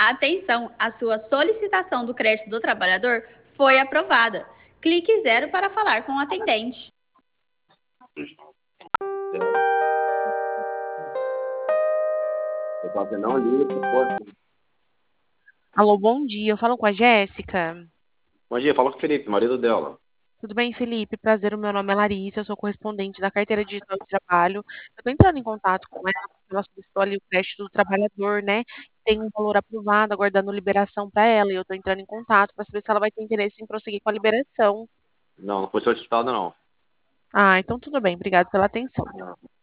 Atenção, a sua solicitação do crédito do trabalhador foi aprovada. Clique 0 para falar com o atendente. Não liga, pode. Alô, bom dia. Eu falo com a Jéssica. Bom dia, fala com o Felipe, marido dela. Tudo bem, Felipe? Prazer, o meu nome é Larissa, eu sou correspondente da Carteira Digital de Trabalho. Eu estou entrando em contato com ela, porque ela solicitou ali o crédito do trabalhador, né? Tem um valor aprovado, aguardando liberação para ela, e eu estou entrando em contato para saber se ela vai ter interesse em prosseguir com a liberação. Não, não foi solicitado, não. Ah, então tudo bem, obrigado pela atenção.